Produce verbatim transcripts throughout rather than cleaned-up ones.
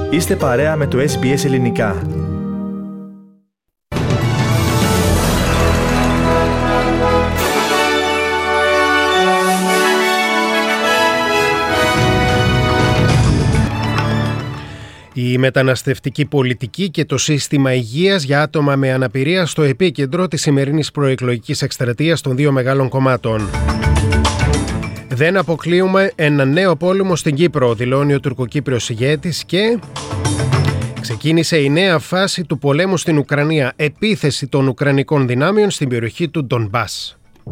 Είστε παρέα με το ες μπι ες Ελληνικά. Η μεταναστευτική πολιτική και το σύστημα υγείας για άτομα με αναπηρία στο επίκεντρο της σημερινής προεκλογικής εκστρατείας των δύο μεγάλων κομμάτων. Δεν αποκλείουμε ένα νέο πόλεμο στην Κύπρο, δηλώνει ο τουρκοκύπριος ηγέτης, και ξεκίνησε η νέα φάση του πολέμου στην Ουκρανία, επίθεση των Ουκρανικών δυνάμεων στην περιοχή του Ντονμπάς.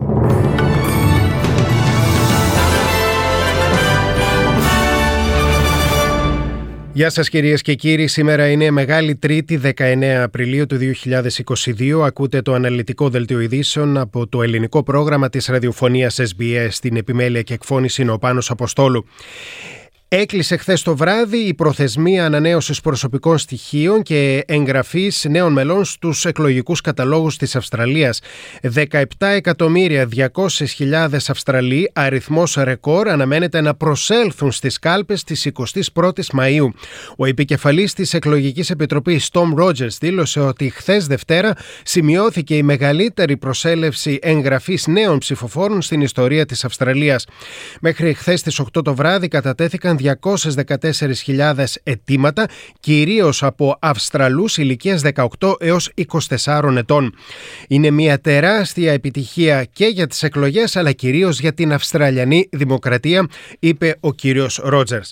Γεια σας κυρίες και κύριοι, σήμερα είναι Μεγάλη Τρίτη, δεκαεννέα Απριλίου του δύο χιλιάδες είκοσι δύο. Ακούτε το αναλυτικό δελτίο ειδήσεων από το ελληνικό πρόγραμμα της ραδιοφωνίας ες μπι ες. Στην επιμέλεια και εκφώνηση είναι ο Πάνος Αποστόλου. Έκλεισε χθες το βράδυ η προθεσμία ανανέωσης προσωπικών στοιχείων και εγγραφής νέων μελών στους εκλογικούς καταλόγους της Αυστραλίας. δεκαεπτά εκατομμύρια διακόσιες χιλιάδες Αυστραλοί, αριθμός ρεκόρ, αναμένεται να προσέλθουν στις κάλπες της εικοστής πρώτης Μαΐου. Ο επικεφαλής της εκλογικής επιτροπής, Tom Rogers, δήλωσε ότι χθες Δευτέρα σημειώθηκε η μεγαλύτερη προσέλευση εγγραφής νέων ψηφοφόρων στην ιστορία της Αυστραλίας. Μέχρι χθες τις οκτώ το βράδυ κατατέθηκαν διακόσιες δεκατέσσερις χιλιάδες αιτήματα, κυρίως από Αυστραλούς ηλικίας δεκαοκτώ έως είκοσι τεσσάρων ετών. Είναι μια τεράστια επιτυχία και για τις εκλογές, αλλά κυρίως για την Αυστραλιανή δημοκρατία, είπε ο κύριος Ρότζερς.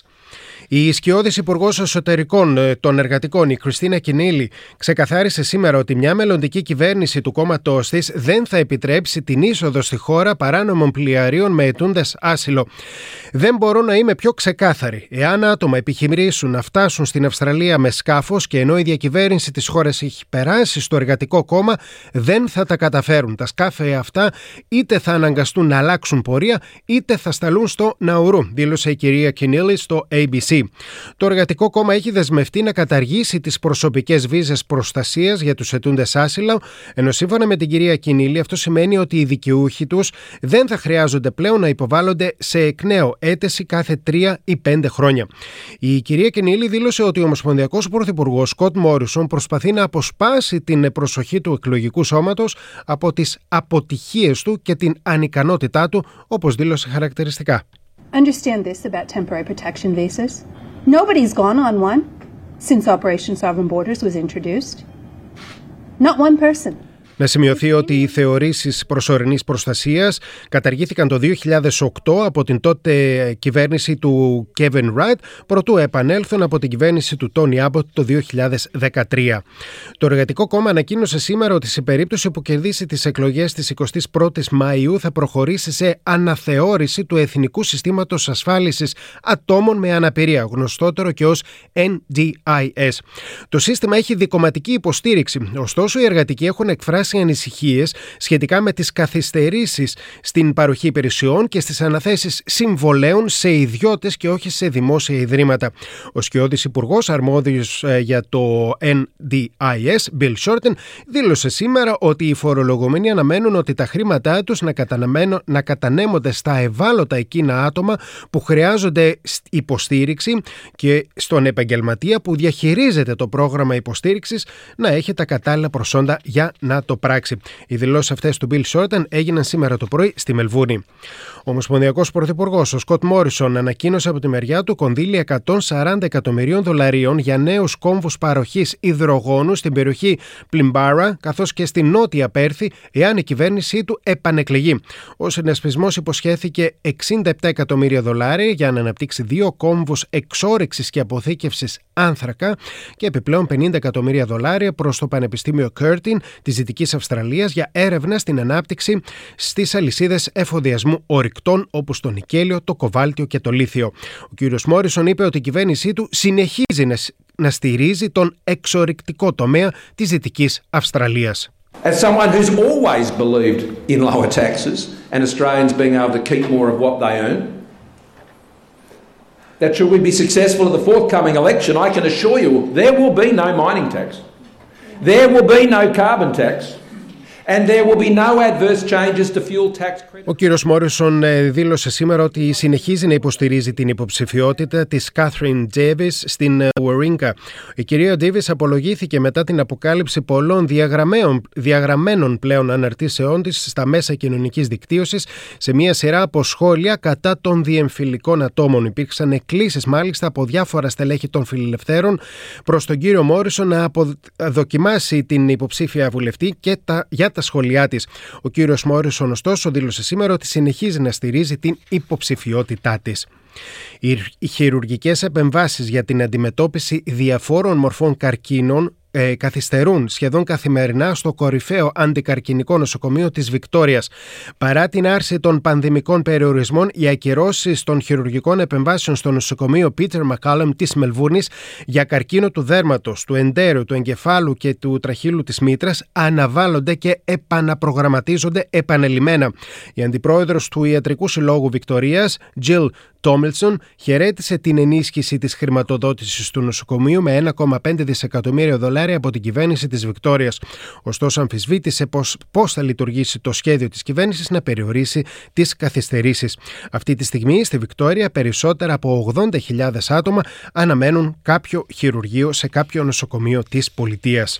Η σκιώδης υπουργός εσωτερικών των εργατικών, η Κριστίνα Κινίλη, ξεκαθάρισε σήμερα ότι μια μελλοντική κυβέρνηση του κόμματός της δεν θα επιτρέψει την είσοδο στη χώρα παράνομων πλοιαρίων με αιτούντες άσυλο. Δεν μπορώ να είμαι πιο ξεκάθαρη. Εάν άτομα επιχειρήσουν να φτάσουν στην Αυστραλία με σκάφος και ενώ η διακυβέρνηση της χώρας έχει περάσει στο εργατικό κόμμα, δεν θα τα καταφέρουν. Τα σκάφη αυτά είτε θα αναγκαστούν να αλλάξουν πορεία, είτε θα σταλούν στο Ναουρού, δήλωσε η κυρία Κινίλη στο έι μπι σι. Το Εργατικό Κόμμα έχει δεσμευτεί να καταργήσει τις προσωπικές βίζες προστασίας για τους αιτούντες άσυλο, ενώ σύμφωνα με την κυρία Κινίλη αυτό σημαίνει ότι οι δικαιούχοι τους δεν θα χρειάζονται πλέον να υποβάλλονται σε εκ νέου αίτηση κάθε τρία ή πέντε χρόνια. Η κυρία Κινίλη δήλωσε ότι ο Ομοσπονδιακός Πρωθυπουργός Σκοτ Μόρισον προσπαθεί να αποσπάσει την προσοχή του εκλογικού σώματος από τις αποτυχίες του και την ανικανότητά του, όπως δήλωσε χαρακτηριστικά. Understand this about temporary protection visas. Nobody's gone on one since Operation Sovereign Borders was introduced. Not one person. Να σημειωθεί ότι οι θεωρήσεις προσωρινής προστασίας καταργήθηκαν το δύο χιλιάδες οκτώ από την τότε κυβέρνηση του Kevin Rudd, προτού επανέλθουν από την κυβέρνηση του Tony Abbott το δύο χιλιάδες δεκατρία. Το Εργατικό Κόμμα ανακοίνωσε σήμερα ότι σε περίπτωση που κερδίσει τις εκλογές της εικοστής πρώτης Μαΐου θα προχωρήσει σε αναθεώρηση του Εθνικού Συστήματος Ασφάλισης Ατόμων με Αναπηρία, γνωστότερο και ως εν ντι άι ες. Το σύστημα έχει δικομματική υποστήριξη, ωστόσο οι εργατικοί έχουν εκφράσει ανησυχίες σχετικά με τις καθυστερήσεις στην παροχή υπηρεσιών και στις αναθέσεις συμβολέων σε ιδιώτες και όχι σε δημόσια ιδρύματα. Ο σκιώδης υπουργός αρμόδιος για το εν ντι άι ες, Bill Shorten, δήλωσε σήμερα ότι οι φορολογούμενοι αναμένουν ότι τα χρήματά τους να, να κατανέμονται στα ευάλωτα εκείνα άτομα που χρειάζονται υποστήριξη και στον επαγγελματία που διαχειρίζεται το πρόγραμμα υποστήριξης να έχει τα κατάλληλα προσόντα για να το πράξη. Οι δηλώσεις αυτές του Bill Shorten έγιναν σήμερα το πρωί στη Μελβούρνη. Ο Ομοσπονδιακός Πρωθυπουργός, ο Σκοτ Μόρισον, ανακοίνωσε από τη μεριά του κονδύλια εκατόν σαράντα εκατομμυρίων δολαρίων για νέους κόμβους παροχής υδρογόνου στην περιοχή Πλιμπάρα καθώς και στη νότια Πέρθη, εάν η κυβέρνησή του επανεκλεγεί. Ο συνασπισμός υποσχέθηκε εξήντα επτά εκατομμύρια δολάρια για να αναπτύξει δύο κόμβους εξόρυξης και αποθήκευσης άνθρακα και επιπλέον πενήντα εκατομμύρια δολάρια προς το Πανεπιστήμιο Curtin της Δυτικής Αυστραλίας για έρευνα στην ανάπτυξη στις αλυσίδες εφοδιασμού ορυκτών όπως το νικέλιο, το κοβάλτιο και το λίθιο. Ο κύριος Μόρισον είπε ότι η κυβέρνησή του συνεχίζει να στηρίζει τον εξορυκτικό τομέα της Δυτικής Αυστραλίας. As someone who's always believed in lower taxes and Australians being able to keep more of what they earn, that should we be successful at the forthcoming election, I can assure you there will be no mining tax. There will be no carbon tax. And there will be no adverse changes to fuel tax credit. Ο κύριος Μόρισον δήλωσε σήμερα ότι συνεχίζει να υποστηρίζει την υποψηφιότητα της Κάθριν Ντέιβις στην Warringah. Η κυρία Ντέιβις απολογήθηκε μετά την αποκάλυψη πολλών διαγραμμένων πλέον αναρτήσεών της στα μέσα κοινωνικής δικτύωσης σε μια σειρά από σχόλια κατά των διεμφυλικών ατόμων. Υπήρξαν εκκλήσεις μάλιστα από διάφορα στελέχη των φιλελευθέρων προς τον κύριο Μόρισον να δοκιμάσει την υποψήφια βουλευτή και τα, για τα σχόλιά της. Ο κύριος Μόρισον, ωστόσο, δήλωσε σήμερα ότι συνεχίζει να στηρίζει την υποψηφιότητά της. Οι χειρουργικές επεμβάσεις για την αντιμετώπιση διαφόρων μορφών καρκίνων Ε, καθυστερούν σχεδόν καθημερινά στο κορυφαίο αντικαρκινικό νοσοκομείο της Βικτόριας. Παρά την άρση των πανδημικών περιορισμών, οι ακυρώσεις των χειρουργικών επεμβάσεων στο νοσοκομείο Peter MacCallum της Μελβούρνης για καρκίνο του δέρματος, του εντέρου, του εγκεφάλου και του τραχύλου της μήτρας αναβάλλονται και επαναπρογραμματίζονται επανελειμμένα. Η αντιπρόεδρος του Ιατρικού Συλλόγου Βικτορίας, Jill Tomlinson, χαιρέτησε την ενίσχυση της χρηματοδότησης του νοσοκομείου με ένα κόμμα πέντε δισεκατομμύρια δολάρια από την κυβέρνηση της Βικτόριας. Ωστόσο, αμφισβήτησε πώς, πώς θα λειτουργήσει το σχέδιο της κυβέρνησης να περιορίσει τις καθυστερήσεις. Αυτή τη στιγμή στη Βικτόρια περισσότερα από ογδόντα χιλιάδες άτομα αναμένουν κάποιο χειρουργείο σε κάποιο νοσοκομείο της πολιτείας.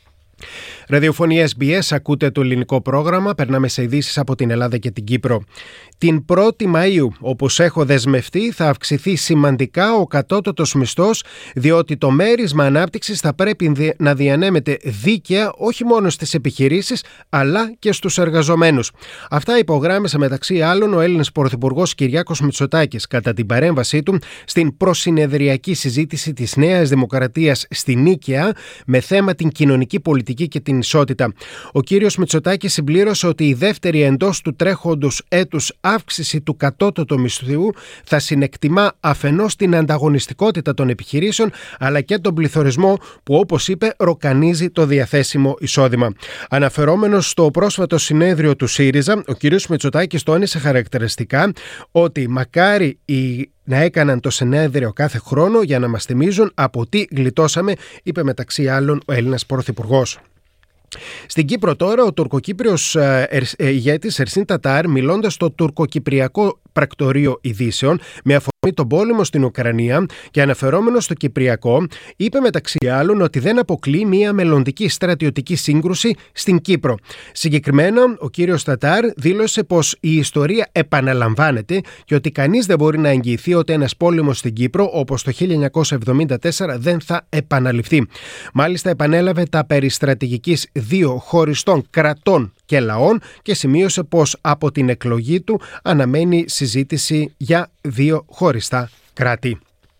Ραδιοφωνία ες μπι ες, ακούτε το ελληνικό πρόγραμμα. Περνάμε σε ειδήσεις από την Ελλάδα και την Κύπρο. Την πρώτη Μαΐου, όπως έχω δεσμευτεί, θα αυξηθεί σημαντικά ο κατώτατος μισθός, διότι το μέρισμα ανάπτυξης θα πρέπει να διανέμεται δίκαια όχι μόνο στις επιχειρήσεις, αλλά και στους εργαζομένους. Αυτά υπογράμμισε μεταξύ άλλων ο Έλληνας Πρωθυπουργός Κυριάκος Μητσοτάκης κατά την παρέμβασή του στην προσυνεδριακή συζήτηση της Νέας Δημοκρατίας στη Νίκαια με θέμα την κοινωνική πολιτική και την ισότητα. Ο κύριος Μητσοτάκης συμπλήρωσε ότι η δεύτερη εντός του τρέχοντος έτους αύξηση του κατώτατου μισθού θα συνεκτιμά αφενός την ανταγωνιστικότητα των επιχειρήσεων αλλά και τον πληθωρισμό που, όπως είπε, ροκανίζει το διαθέσιμο εισόδημα. Αναφερόμενος στο πρόσφατο συνέδριο του ΣΥΡΙΖΑ, ο κύριος Μητσοτάκης τόνισε χαρακτηριστικά ότι μακάρι οι να έκαναν το συνέδριο κάθε χρόνο για να μας θυμίζουν από τι γλιτώσαμε, είπε μεταξύ άλλων ο Έλληνας Πρωθυπουργός. Στην Κύπρο τώρα, ο τουρκοκύπριος ηγέτης Ερσίν Τατάρ, μιλώντας στο τουρκοκυπριακό πρακτορείο ειδήσεων με αφορμή τον πόλεμο στην Ουκρανία και αναφερόμενος στο Κυπριακό, είπε μεταξύ άλλων ότι δεν αποκλεί μια μελλοντική στρατιωτική σύγκρουση στην Κύπρο. Συγκεκριμένα, ο κύριος Τατάρ δήλωσε πως η ιστορία επαναλαμβάνεται και ότι κανείς δεν μπορεί να εγγυηθεί ότι ένας πόλεμος στην Κύπρο όπως το χίλια εννιακόσια εβδομήντα τέσσερα δεν θα επαναληφθεί. Μάλιστα, επανέλαβε τα περί στρατηγικής δύο χωριστών κρατών και λαών και σημείωσε πως από την εκλογή του αναμένει συζήτηση για δύο χωριστά κράτη.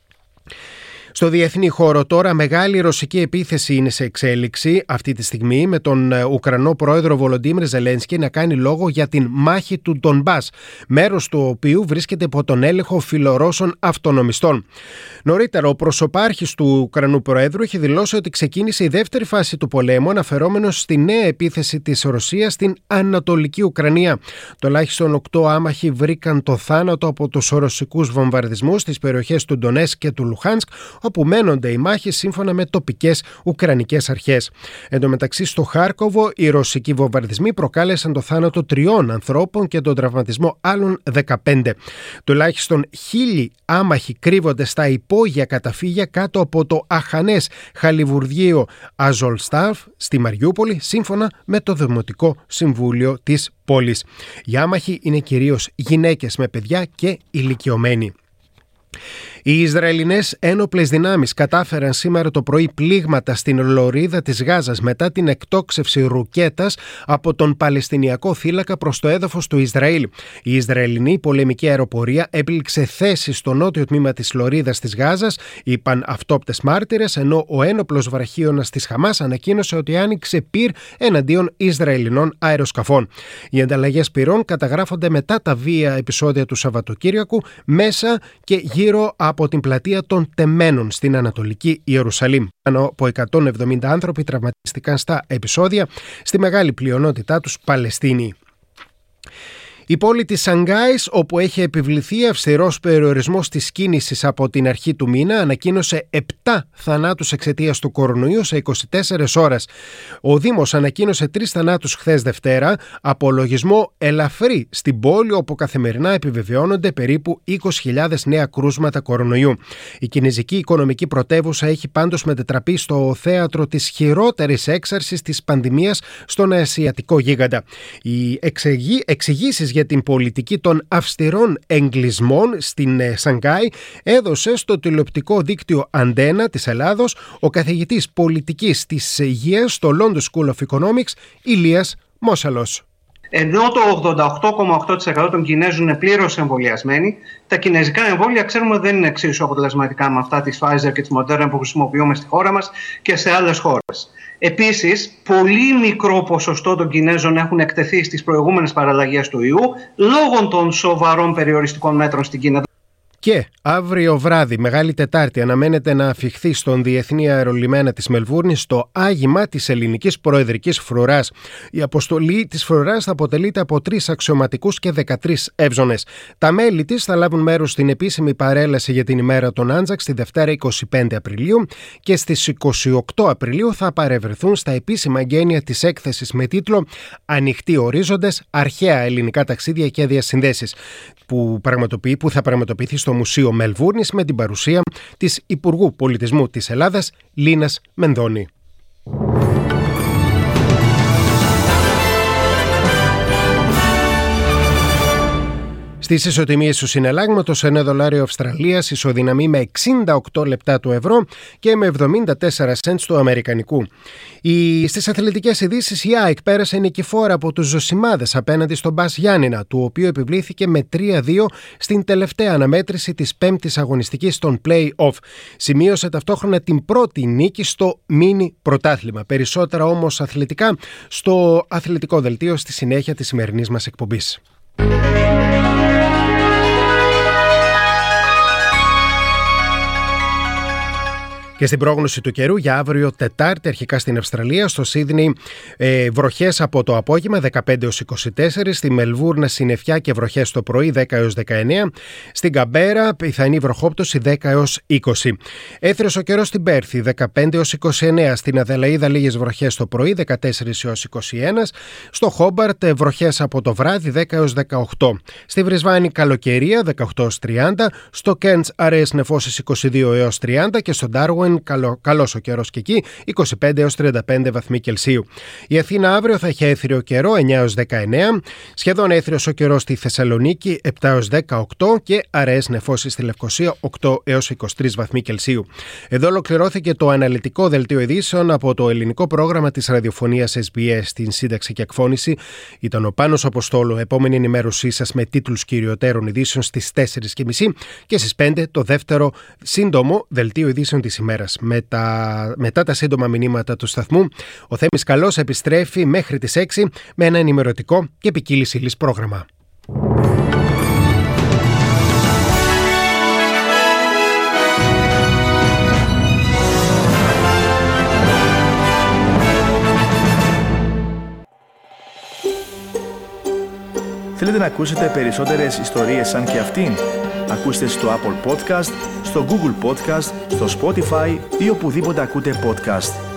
Στο διεθνή χώρο τώρα, μεγάλη ρωσική επίθεση είναι σε εξέλιξη αυτή τη στιγμή, με τον Ουκρανό πρόεδρο Βολοντίμιρ Ζελένσκι να κάνει λόγο για την μάχη του Ντονμπάς, μέρος του οποίου βρίσκεται υπό τον έλεγχο φιλορώσων αυτονομιστών. Νωρίτερα, ο προσωπάρχης του Ουκρανού πρόεδρου έχει δηλώσει ότι ξεκίνησε η δεύτερη φάση του πολέμου, αναφερόμενος στη νέα επίθεση της Ρωσίας στην Ανατολική Ουκρανία. Τουλάχιστον οκτώ άμαχοι βρήκαν το θάνατο από τους ρωσικούς βομβαρδισμούς στις περιοχές του Ντονέτσκ και του Λουχάνσκ, όπου μένονται οι μάχες σύμφωνα με τοπικές ουκρανικές αρχές. Εν τω μεταξύ, στο Χάρκοβο, οι ρωσικοί βομβαρδισμοί προκάλεσαν το θάνατο τριών ανθρώπων και τον τραυματισμό άλλων δεκαπέντε. Τουλάχιστον χίλιοι άμαχοι κρύβονται στα υπόγεια καταφύγια κάτω από το αχανές χαλιβουργείο Αζολστάφ στη Μαριούπολη, σύμφωνα με το Δημοτικό Συμβούλιο της πόλης. Οι άμαχοι είναι κυρίως γυναίκες με παιδιά και ηλικιωμένοι. Οι Ισραηλινές ένοπλες δυνάμεις κατάφεραν σήμερα το πρωί πλήγματα στην λωρίδα της Γάζας μετά την εκτόξευση ρουκέτας από τον Παλαιστινιακό θύλακα προς το έδαφος του Ισραήλ. Η Ισραηλινή πολεμική αεροπορία έπληξε θέση στο νότιο τμήμα της λωρίδας της Γάζας, είπαν αυτόπτες μάρτυρες, ενώ ο ένοπλος βραχίωνας της Χαμάς ανακοίνωσε ότι άνοιξε πυρ εναντίον Ισραηλινών αεροσκαφών. Οι ανταλλαγές πυρών καταγράφονται μετά τα βία επεισόδια του Σαββατοκύριακου μέσα και γύρω από την πλατεία των Τεμένων στην Ανατολική Ιερουσαλήμ. Πάνω από εκατόν εβδομήντα άνθρωποι τραυματίστηκαν στα επεισόδια, στη μεγάλη πλειονότητά τους Παλαιστίνοι. Η πόλη της Σανγκάης, όπου έχει επιβληθεί αυστηρός περιορισμός της κίνησης από την αρχή του μήνα, ανακοίνωσε επτά θανάτους εξαιτίας του κορονοϊού σε είκοσι τέσσερις ώρες. Ο Δήμος ανακοίνωσε τρεις θανάτους χθες Δευτέρα, απολογισμό ελαφρύ στην πόλη, όπου καθημερινά επιβεβαιώνονται περίπου είκοσι χιλιάδες νέα κρούσματα κορονοϊού. Η κινεζική οικονομική πρωτεύουσα έχει πάντως μετατραπεί στο θέατρο της χειρότερης έξαρσης της πανδημίας στον ασιατικό γίγαντα. Οι εξηγήσεις για την πολιτική των αυστηρών εγκλεισμών στην Σανγκάη έδωσε στο τηλεοπτικό δίκτυο Αντένα της Ελλάδος ο καθηγητής πολιτικής της υγείας στο London School of Economics, Ηλίας Μόσαλος. Ενώ το ογδόντα οκτώ κόμμα οκτώ τοις εκατό των Κινέζων είναι πλήρως εμβολιασμένοι, τα κινέζικα εμβόλια ξέρουμε δεν είναι εξίσου αποτελεσματικά με αυτά της Pfizer και της Moderna που χρησιμοποιούμε στη χώρα μας και σε άλλες χώρες. Επίσης, πολύ μικρό ποσοστό των Κινέζων έχουν εκτεθεί στις προηγούμενες παραλλαγές του ιού λόγω των σοβαρών περιοριστικών μέτρων στην Κίνα. Και αύριο βράδυ, Μεγάλη Τετάρτη, αναμένεται να αφιχθεί στον Διεθνή Αερολιμένα της Μελβούρνης το άγημα της ελληνικής προεδρικής φρουράς. Η αποστολή της φρουράς θα αποτελείται από τρεις αξιωματικούς και δεκατρείς εύζωνες. Τα μέλη της θα λάβουν μέρος στην επίσημη παρέλαση για την ημέρα των Άντζαξ τη Δευτέρα εικοστή πέμπτη Απριλίου και στις εικοστή ογδόη Απριλίου θα παρευρεθούν στα επίσημα εγγένεια της έκθεσης με τίτλο «Ανοιχτοί ορίζοντες, αρχαία ελληνικά ταξίδια και διασυνδέσεις» που, που θα πραγματοποιηθεί στο Μουσείο Μελβούρνης με την παρουσία της Υπουργού Πολιτισμού της Ελλάδας, Λίνας Μενδώνη. Στις ισοτιμίες του συναλλάγματος, ένα δολάριο Αυστραλίας ισοδυναμεί με εξήντα οκτώ λεπτά του ευρώ και με εβδομήντα τέσσερα σεντ του αμερικανικού. Η... Στις αθλητικές ειδήσεις, η ΑΕΚ πέρασε νικηφόρα από τους Ζωσιμάδες απέναντι στον Μπας Γιάννηνα, του οποίου επιβλήθηκε με τρία δύο στην τελευταία αναμέτρηση της πέμπτης αγωνιστικής των play-off. Σημείωσε ταυτόχρονα την πρώτη νίκη στο μίνι πρωτάθλημα. Περισσότερα όμως αθλητικά στο αθλητικό δελτίο στη συνέχεια της σημερινής μας εκπομπής. Και στην πρόγνωση του καιρού για αύριο Τετάρτη, αρχικά στην Αυστραλία, στο Σίδνεϊ ε, βροχές από το απόγευμα δεκαπέντε έως είκοσι τέσσερα, στη Μελβούρνα συννεφιά και βροχές το πρωί δέκα έως δεκαεννέα, στην Καμπέρα πιθανή βροχόπτωση δέκα έως είκοσι. Έθριος ο καιρός στην Πέρθη δεκαπέντε έως είκοσι εννέα, στην Αδελαΐδα λίγες βροχές το πρωί δεκατέσσερα έως είκοσι ένα, στο Χόμπαρτ βροχές από το βράδυ δέκα έως δεκαοκτώ, στη Βρισβάνη καλοκαιρία δεκαοκτώ έως τριάντα, στο Κέντς αραιές νεφώσεις είκοσι δύο έως τριάντα και στο Ντάρουιν Καλό, καλός ο καιρός και εκεί, είκοσι πέντε έως τριάντα πέντε βαθμοί Κελσίου. Η Αθήνα αύριο θα έχει έθριο καιρό εννέα έως δεκαεννέα, σχεδόν έθριος ο καιρός στη Θεσσαλονίκη επτά έως δεκαοκτώ και αραιές νεφώσεις στη Λευκοσία οκτώ έως είκοσι τρεις βαθμοί Κελσίου. Εδώ ολοκληρώθηκε το αναλυτικό δελτίο ειδήσεων από το ελληνικό πρόγραμμα της ραδιοφωνίας ες μπι ες. Στην σύνταξη και εκφώνηση ήταν ο Πάνος Αποστόλου. Επόμενη ενημέρωσή σας με τίτλους κυριωτέρων ειδήσεων στις τέσσερις και μισή και στις πέντε το δεύτερο σύντομο δελτίο ειδήσεων της ημέρας. Με τα, μετά τα σύντομα μηνύματα του σταθμού, ο Θέμης Καλός επιστρέφει μέχρι τις έξι με ένα ενημερωτικό και ποικίλης ύλης πρόγραμμα. Θέλετε να ακούσετε περισσότερες ιστορίες σαν και αυτήν? Ακούστε στο Apple Podcast, στο Google Podcast, στο Spotify ή οπουδήποτε ακούτε podcast.